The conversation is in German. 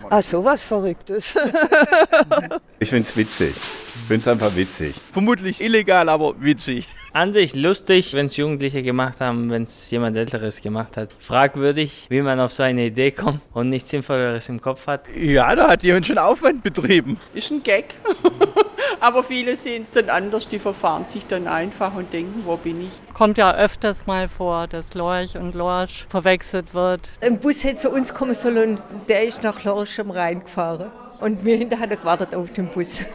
Ah, sowas Verrücktes. Ich finde es witzig. Ich finde es einfach witzig. Vermutlich illegal, aber witzig. An sich lustig, wenn es Jugendliche gemacht haben, wenn es jemand Älteres gemacht hat. Fragwürdig, wie man auf so eine Idee kommt und nichts Sinnvolleres im Kopf hat. Ja, da hat jemand schon Aufwand betrieben. Ist ein Gag. Aber viele sehen es dann anders, die verfahren sich dann einfach und denken, wo bin ich? Kommt ja öfters mal vor, dass Lorch und Lorsch verwechselt wird. Ein Bus hätte zu uns kommen sollen und der ist nach Lorsch reingefahren. Und wir hinterher gewartet auf den Bus.